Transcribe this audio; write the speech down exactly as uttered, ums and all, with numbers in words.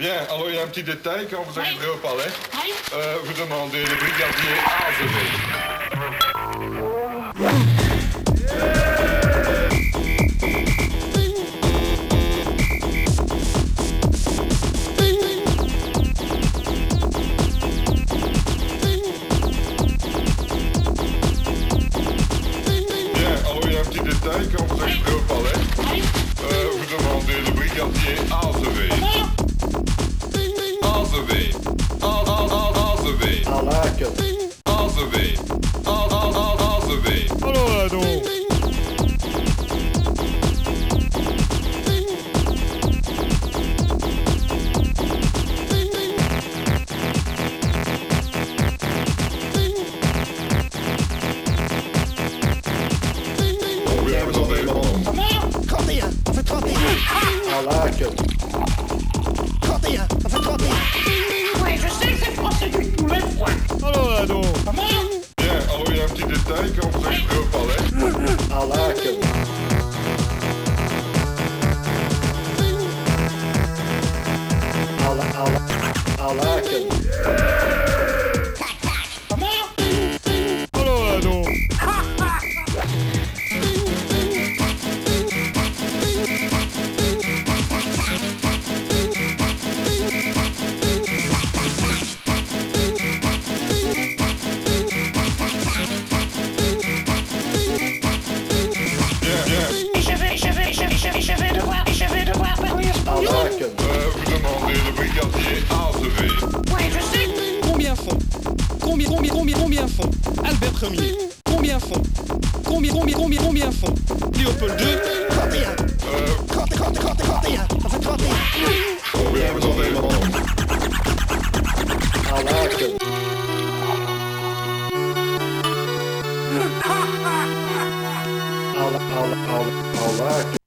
Bien, alors il y a un petit détail, quand vous arriverez au palais, Oui. euh, vous demandez le brigadier Azevé. Bien, alors il y a un petit détail, quand vous arriverez au palais, Oui. euh, vous demandez le brigadier Azevé. Azevé. A- A- A- Azevé. Alaca. Azevé. A- A- A- Azevé. Alors là donc. Combien vous en avez besoin? trente et un, on fait trente et un. Alaca. trente et un, on fait trente et un. Ouais, je sais que c'est procédure tous les fois. Alors là donc. Comment? Bien, alors il y a un petit détail, quand vous arriverez au palais, Alaca. Ala, ala, alaca. Comment? Alors là donc. bien, bien, Et je vais, je vais, je vais, je vais, je vais devoir, je vais devoir parler espagnol. Alaca. euh, vous demandez le brigadier Azevé. Ouais, je sais. Combien font Combien, combien, combien, combien font Albert Ier. Combien font Combien, combien, combien, combien font Léopold deux. trente et un. Euh, trente, trente, trente, trente et un. On fait trente et un. combien vous en avez besoin? Alaca. Ala, ala, ala, alaca.